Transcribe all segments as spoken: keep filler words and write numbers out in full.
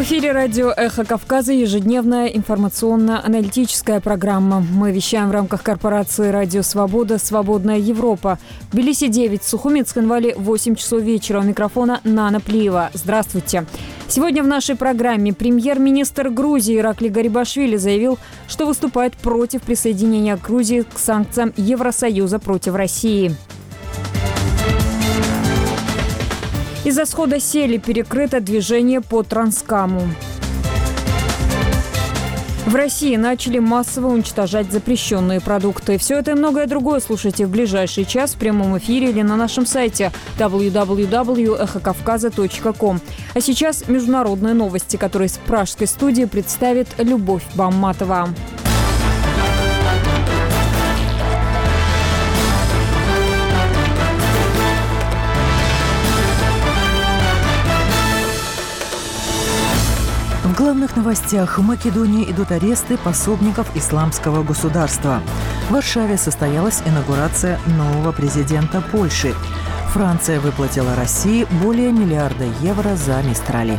эфире радио «Эхо Кавказа» ежедневная информационно-аналитическая программа. Мы вещаем в рамках корпорации «Радио Свобода. Свободная Европа». В Тбилиси девять, Сухуми, Цхинвали восемь часов вечера. У микрофона Нана Плиева. Здравствуйте. Сегодня в нашей программе премьер-министр Грузии Иракли Гарибашвили заявил, что выступает против присоединения Грузии к санкциям Евросоюза против России. Из-за схода сели перекрыто движение по Транскаму. В России начали массово уничтожать запрещенные продукты. Все это и многое другое слушайте в ближайший час в прямом эфире или на нашем сайте дабл ю дабл ю дабл ю точка эхо кавказа точка ком. А сейчас международные новости, которые с пражской студии представит Любовь Бамматова. В главных новостях: в Македонии идут аресты пособников исламского государства. В Варшаве состоялась инаугурация нового президента Польши. Франция выплатила России более миллиарда евро за Мистрали.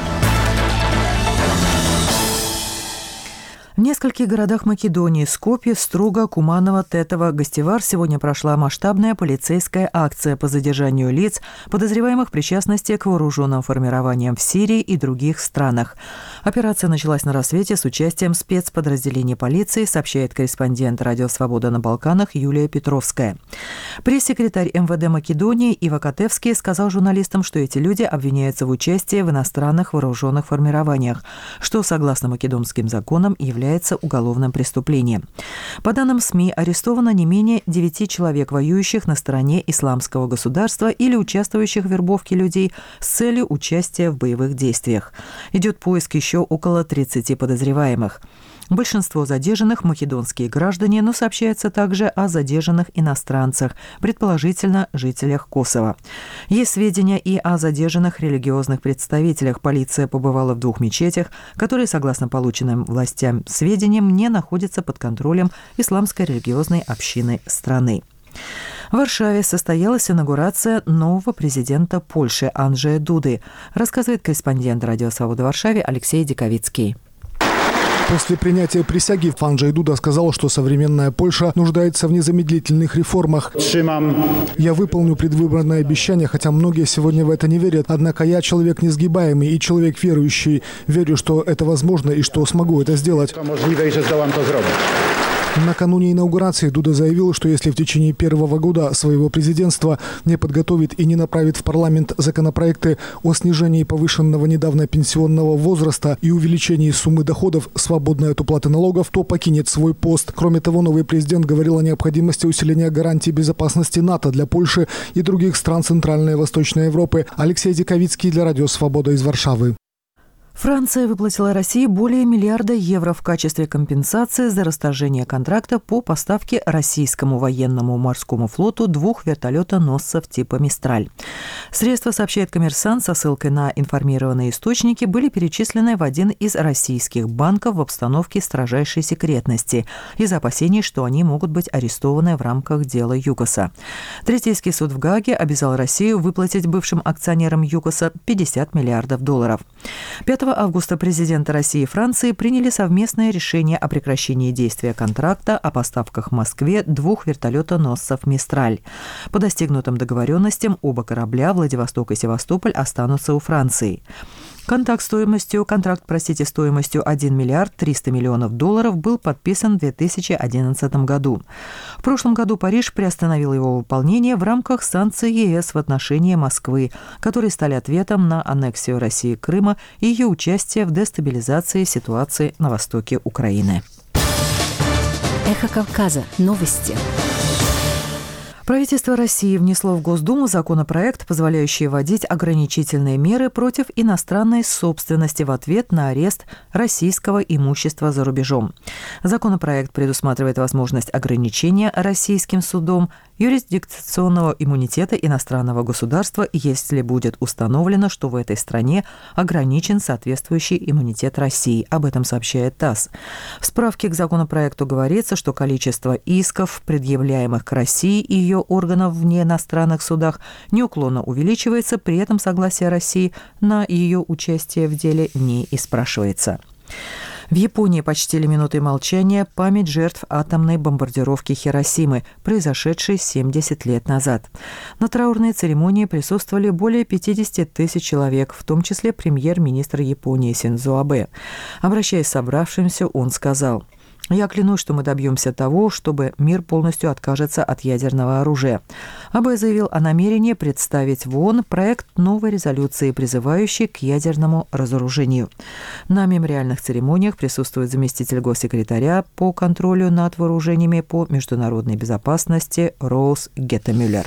В нескольких городах Македонии – Скопье, Струга, Куманово, Тетово, Гостевар – сегодня прошла масштабная полицейская акция по задержанию лиц, подозреваемых в причастности к вооруженным формированиям в Сирии и других странах. Операция началась на рассвете с участием спецподразделений полиции, сообщает корреспондент «Радио Свобода» на Балканах Юлия Петровская. Пресс-секретарь эм вэ дэ Македонии Ива Котевский сказал журналистам, что эти люди обвиняются в участии в иностранных вооруженных формированиях, что, согласно македонским законам, является является уголовным преступлением. По данным СМИ, арестовано не менее девяти человек, воюющих на стороне исламского государства или участвующих в вербовке людей с целью участия в боевых действиях. Идет поиск еще около тридцати подозреваемых. Большинство задержанных – македонские граждане, но сообщается также о задержанных иностранцах, предположительно жителях Косово. Есть сведения и о задержанных религиозных представителях. Полиция побывала в двух мечетях, которые, согласно полученным властям сведениям, не находятся под контролем исламской религиозной общины страны. В Варшаве состоялась инаугурация нового президента Польши Анджея Дуды, рассказывает корреспондент «Радио Свобода» в Варшаве Алексей Диковицкий. После принятия присяги Анджей Дуда сказал, что современная Польша нуждается в незамедлительных реформах. «Я выполню предвыборное обещание, хотя многие сегодня в это не верят. Однако я человек несгибаемый и человек верующий. Верю, что это возможно и что смогу это сделать». Накануне инаугурации Дуда заявил, что если в течение первого года своего президентства не подготовит и не направит в парламент законопроекты о снижении повышенного недавно пенсионного возраста и увеличении суммы доходов, свободной от уплаты налогов, то покинет свой пост. Кроме того, новый президент говорил о необходимости усиления гарантий безопасности НАТО для Польши и других стран Центральной и Восточной Европы. Алексей Диковицкий для Радио Свобода из Варшавы. Франция выплатила России более миллиарда евро в качестве компенсации за расторжение контракта по поставке российскому военному морскому флоту двух вертолетоносцев типа «Мистраль». Средства, сообщает «Коммерсант», со ссылкой на информированные источники, были перечислены в один из российских банков в обстановке строжайшей секретности из-за опасений, что они могут быть арестованы в рамках дела ЮКОСа. Третейский суд в Гааге обязал Россию выплатить бывшим акционерам ЮКОСа пятьдесят миллиардов долларов. пятого августа президенты России и Франции приняли совместное решение о прекращении действия контракта о поставках в Москве двух вертолетоносцев «Мистраль». По достигнутым договоренностям оба корабля «Владивосток» и «Севастополь» останутся у Франции. Контракт стоимостью, контракт, простите, стоимостью один миллиард триста миллионов долларов был подписан в две тысячи одиннадцатом году. В прошлом году Париж приостановил его выполнение в рамках санкций е эс в отношении Москвы, которые стали ответом на аннексию России Крыма и ее участие в дестабилизации ситуации на востоке Украины. Эхо Кавказа. Новости. Правительство России внесло в Госдуму законопроект, позволяющий вводить ограничительные меры против иностранной собственности в ответ на арест российского имущества за рубежом. Законопроект предусматривает возможность ограничения российским судом юрисдикционного иммунитета иностранного государства, если будет установлено, что в этой стране ограничен соответствующий иммунитет России. Об этом сообщает ТАСС. В справке к законопроекту говорится, что количество исков, предъявляемых к России и ее органов в неиностранных судах, неуклонно увеличивается, при этом согласие России на ее участие в деле не и спрашивается. В Японии почтили минутой молчания память жертв атомной бомбардировки Хиросимы, произошедшей семьдесят лет назад. На траурной церемонии присутствовали более пятьдесят тысяч человек, в том числе премьер-министр Японии Синдзо Абэ. Обращаясь к собравшимся, он сказал: «Я клянусь, что мы добьемся того, чтобы мир полностью откажется от ядерного оружия». Абэ заявил о намерении представить в ООН проект новой резолюции, призывающей к ядерному разоружению. На мемориальных церемониях присутствует заместитель госсекретаря по контролю над вооружениями по международной безопасности Роуз Геттемюллер.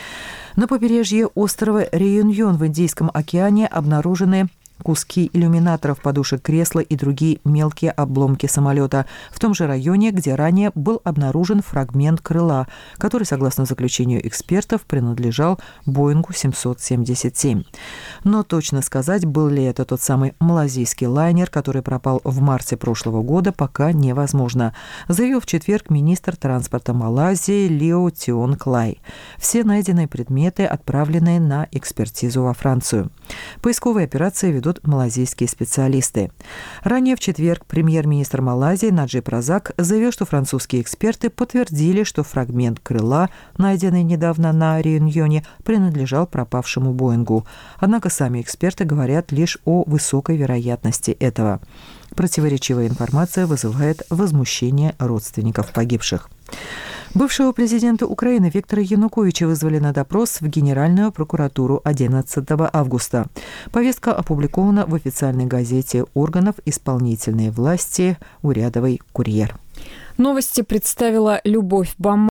На побережье острова Реюньон в Индийском океане обнаружены куски иллюминаторов, подушек кресла и другие мелкие обломки самолета в том же районе, где ранее был обнаружен фрагмент крыла, который, согласно заключению экспертов, принадлежал Боингу семьсот семьдесят семь. Но точно сказать, был ли это тот самый малазийский лайнер, который пропал в марте прошлого года, пока невозможно, заявил в четверг министр транспорта Малайзии Лио Тионг Лай. Все найденные предметы отправлены на экспертизу во Францию. Поисковые операции ведут малазийские специалисты. Ранее в четверг премьер-министр Малайзии Наджиб Разак заявил, что французские эксперты подтвердили, что фрагмент крыла, найденный недавно на Реюньоне, принадлежал пропавшему Боингу. Однако сами эксперты говорят лишь о высокой вероятности этого. Противоречивая информация вызывает возмущение родственников погибших. Бывшего президента Украины Виктора Януковича вызвали на допрос в Генеральную прокуратуру одиннадцатого августа. Повестка опубликована в официальной газете органов исполнительной власти «Урядовый курьер». Новости представила Любовь Бам.